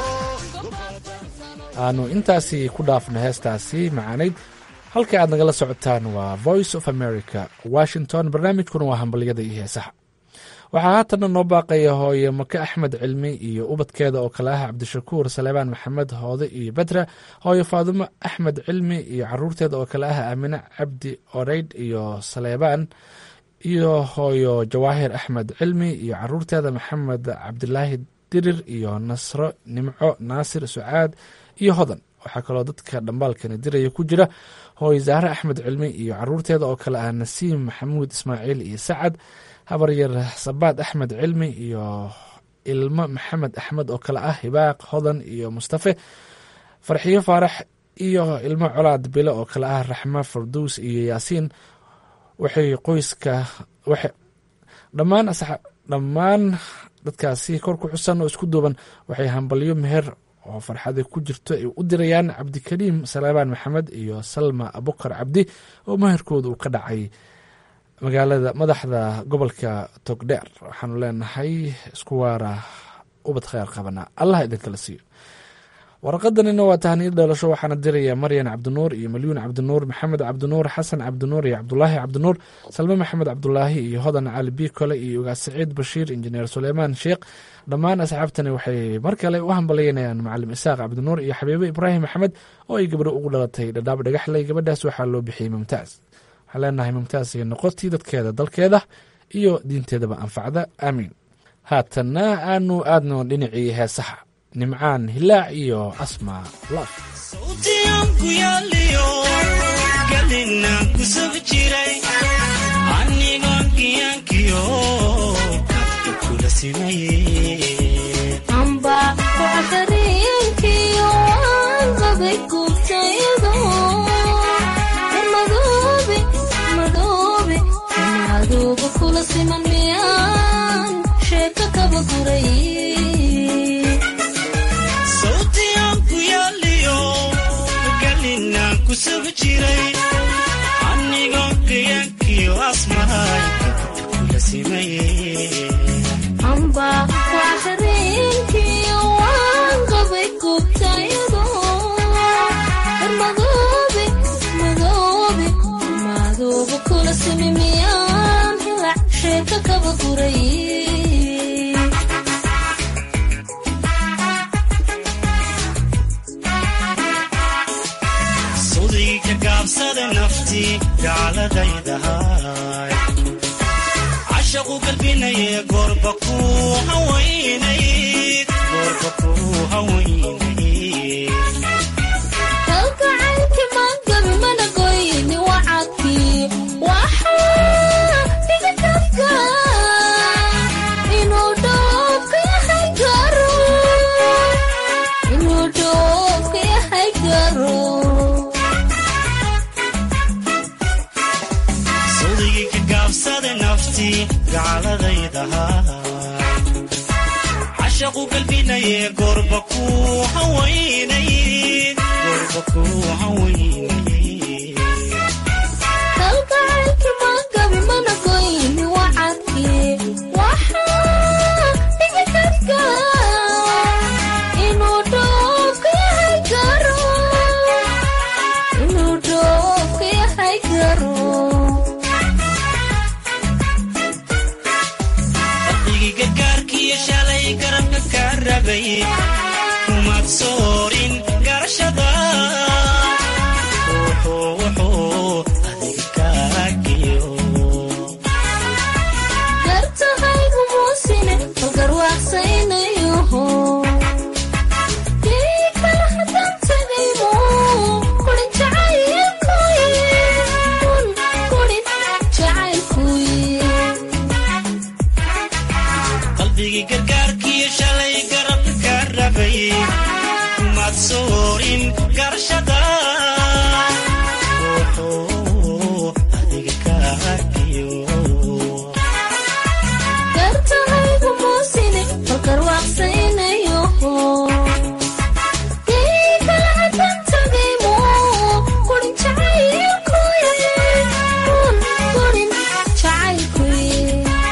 Speaker 8: aanu intaasi ku dhaafno heestaasi macaanayd halka aad nagala socotaan waa voice of america washington barnaamijkuna waa hambalyada iyo heesaha waxaa haatanna noo baaqaya hooye maka axmed cilmi iyo ubadkeeda oo kale ah cabdishakuur saleebaan maxamed hoode iyo bedra hooye faadumo axmed cilmi iyo caruurteeda oo kale ah aamine cabdi oreydh iyo saleebaan iyo hooyo jawaahir axmed cilmi iyo caruurteeda maxamed cabdilaahi dirir iyo nasro nimco naasir sucaad iyo hodan waxaa kaloo dadka dhambaalkani diraya ku jira hooye zahre axmed cilmi iyo caruurteeda oo kale ah nasiim maxamuud ismaaciil iyo sacad habaryar sabaad axmed cilmi iyo ilmo maxamed axmed oo kale ah hibaaq hodan iyo mustafe farxiyo faarax iyo ilmo colaad bile oo kale ah raxma farduus iyo yaasiin waxay qoyska dhammaan dadkaasi kor ku xusan oo isku duuban waxay hambalyo meher oo farxada ku jirto ay u dirayaan cabdikariim saleebaan maxamed iyo salma abukar cabdi oo meherkooda uu ka dhacay magaalada madaxda gobolka togdheer waxaanu leenahay isku waara ubad kheyr qabana allah idinkala siiyo warqadanina waa tahniyad dhalasho waxaana diraya maryan cabdinuur iyo malyuun cabdinuur maxamed cabdinuur xasan cabdinuur iyo cabdulaahi cabdinuur salme maxamed cabdulaahi iyo hodan cali bikole iyo ugaas saciid bashiir injineer suleymaan sheekh dhammaan asxaabtani waxay mar kale u hambalyeynayaan macalim isaaq cabdinuur iyo xabiibo ibraahim maxamed oo ay gabdho ugu dhalatay dhadhaab dhagaxley gabadhaas waxaa loo bixiyey mumtaaz waxaan leenahay mumtaaz iyo noqotii dadkeeda dalkeeda iyo diinteedaba anfacda aamiin haatanna aanu aadno dhinacii heesaha nimcaan hilaac iyo asmaa laf
Speaker 11: sawtiyan ku yaaliyo galina ku soo jira
Speaker 10: simaye
Speaker 12: amba waxdareenkiyo aan qabay gubtaydo madoobe madoobe madoobe kula siman miyaan sheeka kaba guray
Speaker 10: sawtiyaan ku yaaliyo galinaan ku soo jiray anigoo qiyaankiyo asmahay kula simaye
Speaker 12: amba waxdareenkiyo aan qabay gubtaydo madoobe madoobe madoobe kula siman miyaan sheeka kaba guray
Speaker 10: sudayga gaabsada nafti gaaladaydahay cashaqu galbinaye goorba ku hawaynayd
Speaker 12: kalgacaylki maangabi mana goyni wacadkii waxaa iga kafka inuu dhoofka yahay garo inuu dhoofka yahay garo
Speaker 10: sudayga gaabsada nafti gaaladaydahay cashaqu galbinaye goorba ku hawaynayd
Speaker 12: kalgacaylki maangabi mana goyni wacadkii waxaa iga kafka inuu dhoofka yahay garo inuu dhoofka yahay garo
Speaker 10: qalbigii gargaarkiyo shalay garabka ka rabay kumaad soorin garashada wuxuu adiga kaagiyo
Speaker 12: gartahaygu muusine ogarwaaqsaynayoho kii kala hadan tagaymo kurin jacaylkuye kurin jacaylkuye
Speaker 10: qalbigii gargaarkiyo shalay garabka ka rabay kumaad soorin garashada wuxuu adiga kaagiyo
Speaker 12: gartahaygu muusine ogarwaaqsaynayoho kii kala hadan tagaymo kurin jacaylkuye kurin jacaylkuye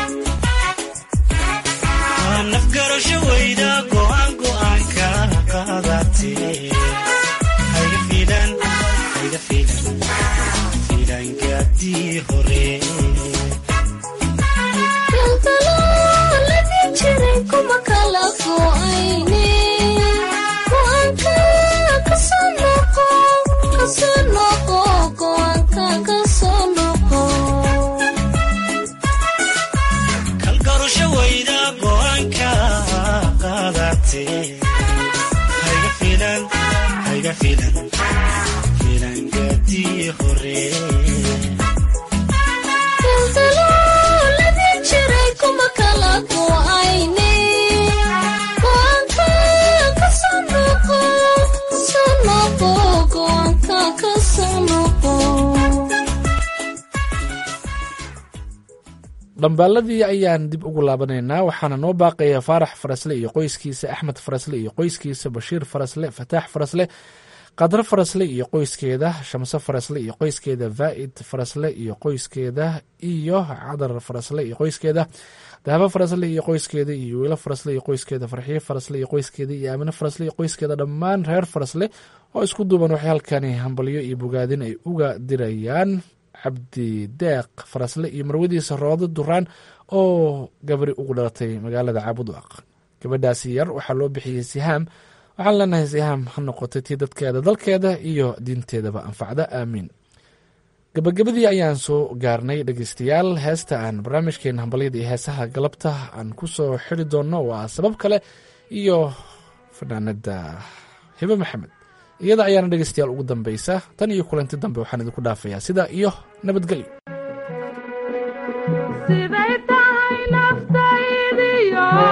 Speaker 10: nafgarasho weyda go'aanka qaadatee hayga filan gaadii hore
Speaker 12: galgalooladii jiray kuma kala go'ayne go'aanka kasoo noqo go'aanka kasoo noqo
Speaker 10: kalgarasho weyda go'aanka qaadatee hayga filan gaadii hore
Speaker 12: galgalooladii jiray kuma kala go'ayne go'aanka kasoo noqo go'aanka kasoo noqo
Speaker 8: dhambaaladii ayaan dib ugu laabanaynaa waxaana noo baaqaya faarax farasle iyo qoyskiisa axmed farasle iyo qoyskiisa bashiir farasle fataax farasle qadro farasle iyo qoyskeeda shamse farasle iyo qoyskeeda vaa'id farasle iyo qoyskeeda iyo cadar farasle iyo qoyskeeda dahabo farasle iyo qoyskeeda iyo wiilo farasle iyo qoyskeeda farxiyo farasle iyo qoyskeeda iyo aamine farasle iyo qoyskeeda dhammaan reer farasle oo isku duuban waxay halkani hambalyo iyo bogaadin ay uga dirayaan cabdi deeq farasle iyo marwadiisa roodo duraan oo gabari ugu dhalatay magaalada caabudwaaq gabadhaasi yar waxaa loo bixiyey sihaam waxaan leenahay sihaam ha noqotay tii dadkeeda dalkeeda iyo diinteedaba anfacda aamiin gabagabadii ayaan soo gaarnay dhegeystayaal heesta aan barnaamijkeena hambalyada iyo heesaha galabta aan ku soo xiri doonno waa sabab kale iyo fanaanada hibe maxamed iyada ayaana dhegeystayaal ugu dambeysa tan iyo kulanti dambe waxaan idinku dhaafayaa sidaa iyo nabadgelyo.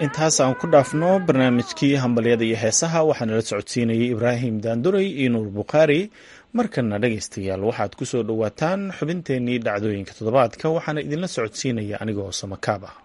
Speaker 1: intaas aan ku dhaafno barnaamijkii hambalyada iyo heesaha waxaana la socodsiinayay ibraahim daanduray iyo nuur bukhaari. markana dhegaystayaal waxaad ku soo dhowaataan xubinteennii dhacdooyinka toddobaadka waxaana idinla socodsiinaya anigoo samakaab ah.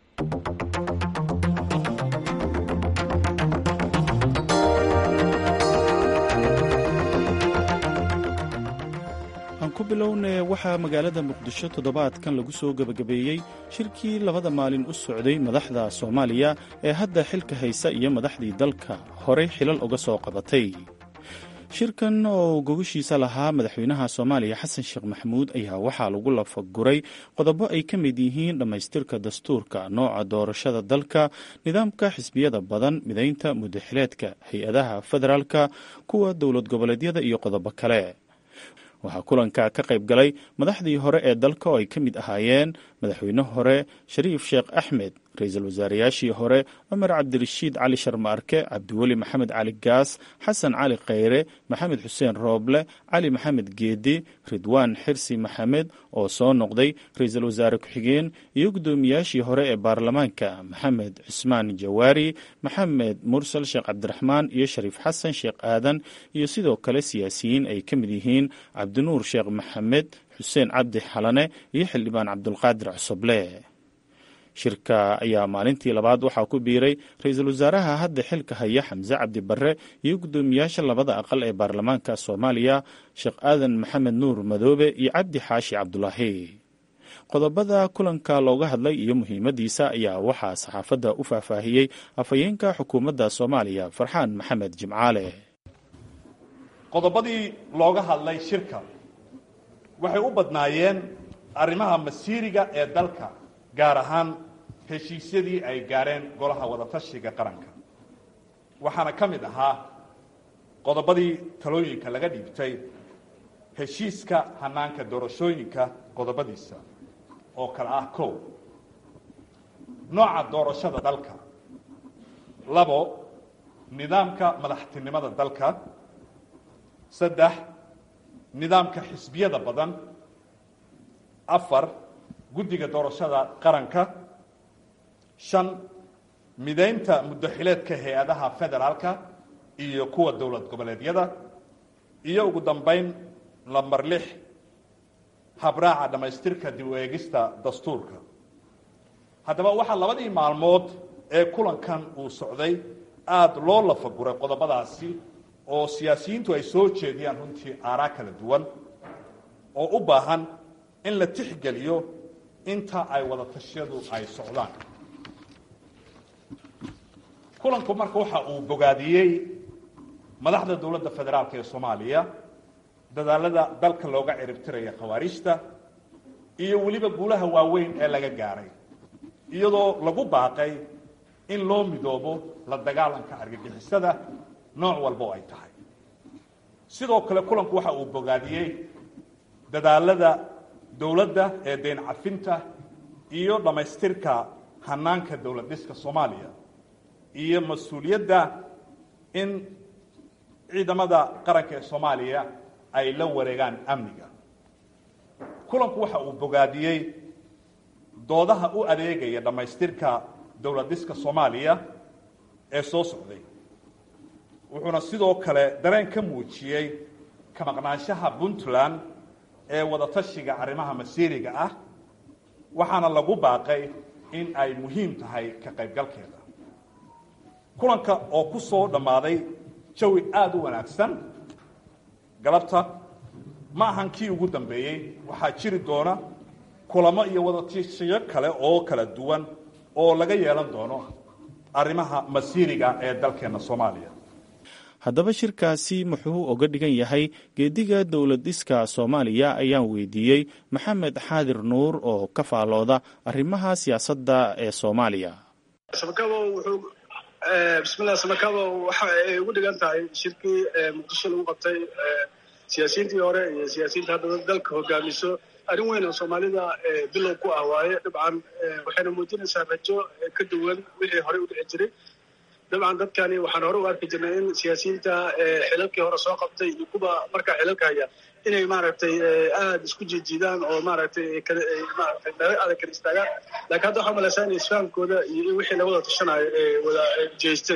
Speaker 1: ku bilowne waxaa magaalada muqdisho toddobaadkan lagu soo gebagabeeyey shirkii labada maalin u socday madaxda soomaaliya ee hadda xilka haysa iyo madaxdii dalka horey xilal uga soo qabatay. shirkan oo gogashiisa lahaa madaxweynaha soomaaliya xasan sheekh maxamuud ayaa waxaa lagu lafaguray qodobo ay ka mid yihiin dhammaystirka dastuurka, nooca doorashada dalka, nidaamka xisbiyada badan, midaynta muddaxileedka hay-adaha federaalka, kuwa dowlad goboleedyada iyo qodobo kale. waxaa kulanka ka qayb galay madaxdii hore ee dalka oo ay ka mid ahaayeen madaxweyne hore shariif sheekh axmed, ra-iisul wasaareyaashii hore cumar cabdirashiid cali sharmaarke, cabdiweli maxamed cali gaas, xasan cali khayre, maxamed xuseen rooble, cali maxamed geedi, ridwaan xirsi maxamed oo soo noqday ra-iisul wasaare ku-xigeen, iyo guddoomiyaashii hore ee baarlamaanka maxamed cusmaan jawaari, maxamed mursal sheekh cabdiraxmaan iyo shariif xasan sheekh aadan, iyo sidoo kale siyaasiyiin ay ka mid yihiin cabdinuur sheekh maxamed, xuseen cabdi xalane iyo xildhibaan cabdulqaadir cusuble. shirka ayaa maalintii labaad waxaa ku biiray ra-iisul wasaaraha hadda xilka haya xamse cabdi barre iyo guddoomiyaasha labada aqal ee baarlamaanka soomaaliya sheekh aadan maxamed nuur madoobe iyo cabdi xaashi cabdulaahi. qodobada kulanka looga hadlay iyo muhiimadiisa ayaa waxaa saxaafadda u faahfaahiyey afhayeenka xukuumadda soomaaliya farxaan maxamed jimcaale.
Speaker 13: qodobadii looga hadlay shirka waxay u badnaayeen arrimaha masiiriga ee dalka, gaar ahaan heshiisyadii ay gaareen golaha wadatashiga qaranka. waxaana ka mid ahaa qodobadii talooyinka laga dhiibtay heshiiska hanaanka doorashooyinka qodobadiisa oo kale ah: 1, nooca doorashada dalka; 2, nidaamka madaxtinimada dalka; 3, nidaamka xisbiyada badan; 4, guddiga doorashada qaranka; 5, midaynta muddaxileedka hay-adaha federaalka iyo kuwa dowlad goboleedyada; iyo ugu dambayn lambar 6, habraaca dhammaystirka dib u eegista dastuurka. haddaba waxaa labadii maalmood ee kulankan uu socday aada loo lafaguray qodobadaasi oo siyaasiyiintu ay soo jeediyaan runtii aaraa kala duwan oo u baahan in la tixgeliyo inta ay wadatashyadu ay socdaan. kulanku marka waxa uu bogaadiyey madaxda dowladda federaalka ee soomaaliya dadaalada dalka looga ciribtiraya khawaarijta iyo weliba guulaha waaweyn ee laga gaaray, iyadoo lagu baaqay in loo midoobo la dagaalanka argagixisada nooc walba oo ay tahay. sidoo kale kulanku waxa uu bogaadiyey dadaalada dowladda ee deyn cafinta iyo dhammaystirka hanaanka dowlad dhiska soomaaliya iyo mas-uuliyadda in ciidamada qaranka ee soomaaliya ay la wareegaan amniga. kulanku waxa uu bogaadiyey doodaha u adeegaya dhammaystirka dowlad dhiska soomaaliya ee soo socday, wuxuuna sidoo kale dareen ka muujiyey ka maqnaanshaha puntland ee wadatashiga arrimaha masiiriga ah, waxaana lagu baaqay in ay muhiim tahay ka qaybgalkeeda. kulanka oo ku soo dhammaaday jawi aada u wanaagsan galabta ma ahan kii ugu dambeeyey, waxaa jiri doona kulamo iyo wadatashiyo kale oo kala duwan oo laga yeelan doono arrimaha masiiriga ee dalkeenna soomaaliya.
Speaker 1: haddaba shirkaasi muxuu oga dhigan yahay geediga dowlad dhiska soomaaliya ayaan weydiiyey maxamed xaadir nuur oo ka faalooda arrimaha siyaasadda ee soomaaliya.
Speaker 14: bismillah, samakaabo waxa ay ugu dhigan tahay shirkii muqdisho lagu qabtay siyaasiyiintii hore iyo siyaasiyiinta hadda dalka hogaamiso. arrin weyn oo soomaalida bilow ku ah waaye. dabcan waxayna muujinaysaa rajo ka duwan wixii horey u dhici jiray. dabcan dadkani waxaan hore u arki jirnay in siyaasiyiinta xilalkii hore soo qabtay iyo kuwa markaa xilalka haya inay maaragtay aada isku jiidjiidaan oo maaragtay maaragtay meelo adag kala istaagaan laakiin hadda waxaa malaysaa inay isfahamkooda iyo wixii la wada tashanayo wada jeesteen.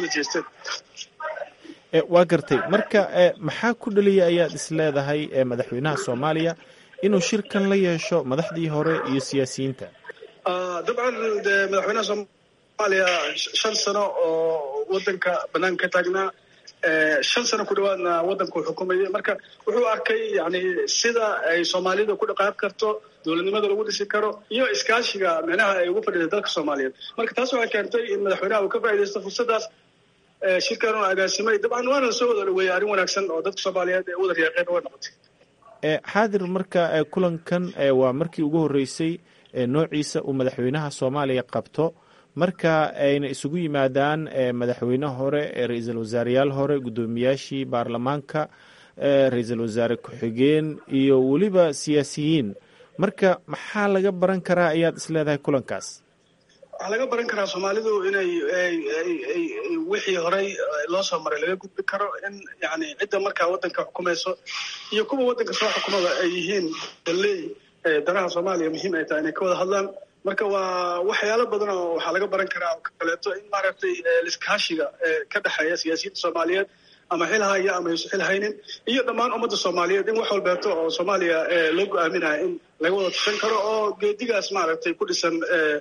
Speaker 1: waa gartay marka maxaa ku dhaliyay ayaad isleedahay madaxweynaha Soomaaliya inuu shirkan la yeesho madaxdii hore iyo siyaasiyiinta?
Speaker 14: dabcan madaxweynaha Soomaaliya 5 sano oo wadanka banaanka taagnaa 5 sano ku dhawaadna wadanku xukumayay marka wuxuu arkay yani sida ay Soomaalidu ku dhaqaaq karto dowladnimada lagu dhisi karo iyo iskaashiga macnaha ay ugu fadhido dalka Soomaaliyeed marka taas waxay keentay in madaxweynaha uu ka faa'iideysto fursadaas shirkan oo agaasimay dabcan waana soo wada dhaweeyay arrin wanaagsan oo dadka Soomaaliyeed ay wada riyaaqeen way noqotay.
Speaker 1: xaadir marka kulankan waa markii ugu horeysay noociisa uu madaxweynaha Soomaaliya qabto marka ayna isugu yimaadaan madaxweynaha hore ra'iisul wasaarayaal hore gudoomiyaashii baarlamaanka ra'iisul wasaare ku-xigeen iyo waliba siyaasiyiin marka maxaa laga baran karaa ayaad isleedahay kulankaas?
Speaker 14: waxaa laga baran karaa Soomaalidu inay wixii horey loo soo maray laga gudbi karo in yani cidda markaa wadanka xukumayso iyo kuwa wadanka soo xukumada ay yihiin dalay danaha Soomaaliya muhiim ay tahay inay ka wada hadlaan marka waa waxyaalo badan oo waxaa laga baran karaa oo kaleeto in maaragtay iskaashiga ka dhaxeeya siyaasiyiinta Soomaaliyeed ama xil haya ama xil haynin iyo dhammaan ummadda Soomaaliyeed in wax walbeeto oo Soomaaliya loo go'aaminayo in laga wada tashan karo oo geedigaas maaragtay ku dhisan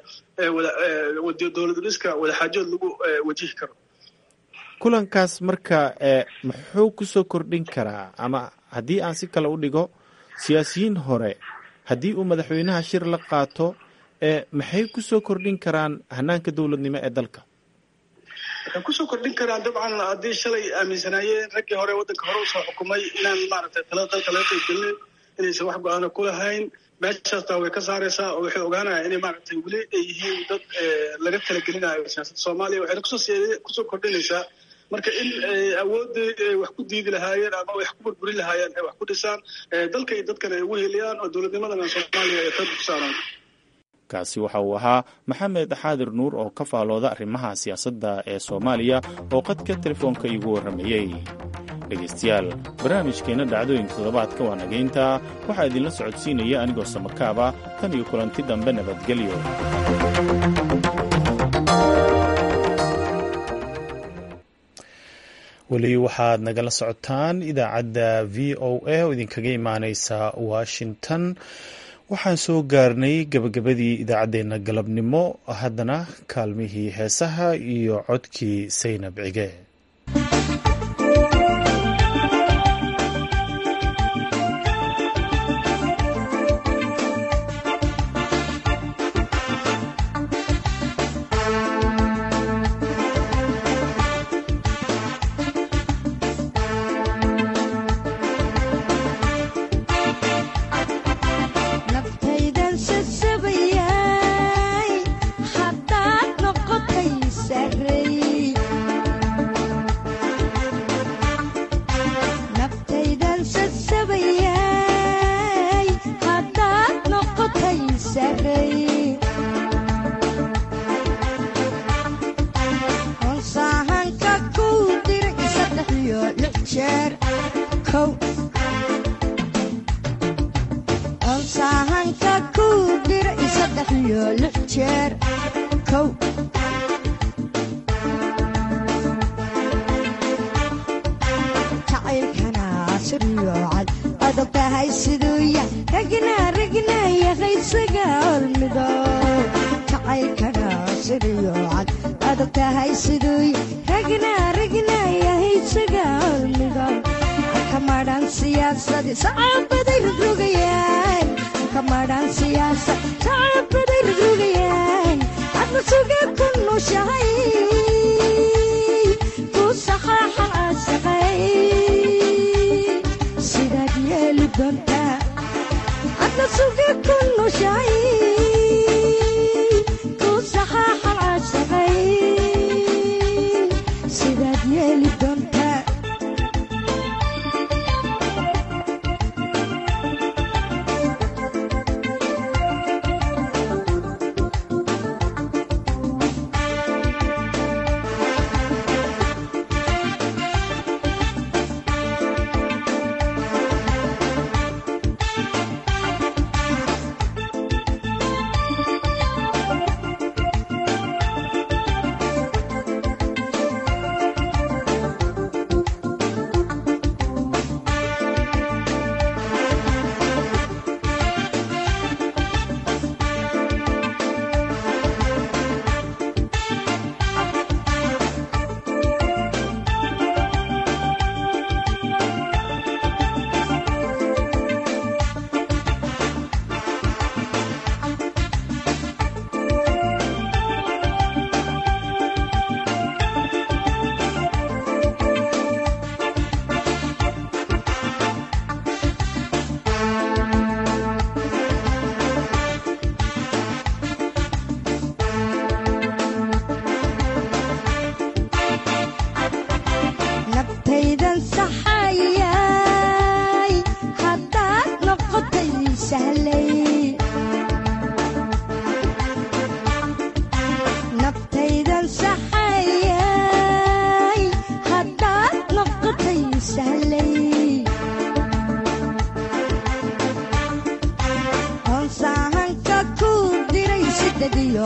Speaker 14: dowlad dhiska wada xaajood lagu wajihi karo.
Speaker 1: kulankaas marka muxuu ku soo kordhin karaa ama haddii aan si kale u dhigo siyaasiyiin hore haddii uu madaxweynaha shir la qaato maxay ku soo kordhin karaan hanaanka dowladnimo ee dalka?
Speaker 14: waxay ku soo kordhin karaan dabcan haddii shalay aaminsanaayeen raggii hore wadanka hore usoo xukumay inaan maaragtay talada dalka laga qaybgelin inaysan wax go-aana ku lahayn meeshaastaa way ka saaraysaa oo waxay ogaanayaan inay maaragtay weli ay yihiin dad laga talagelinayo siyaasadda Soomaaliya waxayna kusoo kordhinaysaa marka in awoodii ay wax ku diidi lahaayeen ama wax ku burburin lahaayeen ay wax ku dhisaan dalka iyo dadkan ay ugu heliyaan oo dowladnimadana Soomaaliya ay xoog ku saaraan.
Speaker 1: kaasi waxa uu ahaa maxamed xaadir nuur oo ka faalooda arrimaha siyaasadda ee Soomaaliya oo qadka telefoonka iigu warramayay. dhegaystayaal barnaamijkeena dhacdooyinka toddobaadka waa nageynta waxaa idinla socodsiinaya anigoo samakaaba tan iyo kulanti dambe nabadgelyo. weli waxaad nagala socotaan idaacadda VOA oo idinkaga imaaneysa Washington. waxaan soo gaarnay gabagabadii idaacaddeenna galabnimo haddana kaalmihii heesaha iyo codkii Saynab Cige.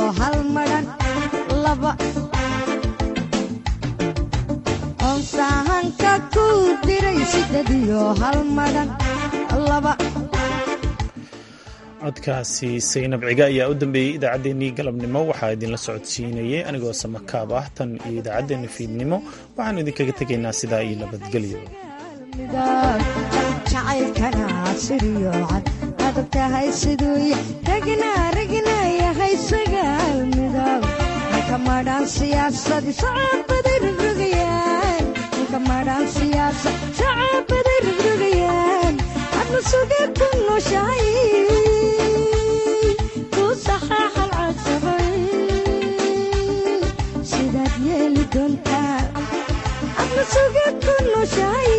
Speaker 15: hal madhan laba onsahanka ku diray 8 hal madhan laba.
Speaker 1: codkaasi saynab ciga ayaa u dambeeyey idaacaddeenii galabnimo. waxaa idinla socodsiinayay anigoo samakaab ah. tan iyo idaacaddeenna fiidnimo waxaanu idinkaga tegaynaa sidaa iyo nabadgelyo.
Speaker 15: jacaylkana siriyo cad adag tahay siduu ragna yahay sagaal midab ka madhan siyaasad sacabaday rogrogayaan ka madhan siyaasad sacabaday rogrogayaan adna sugee ku nooshahay ku saxaaxal casabay sidaad yeeli doontaa adna sugee ku nooshahay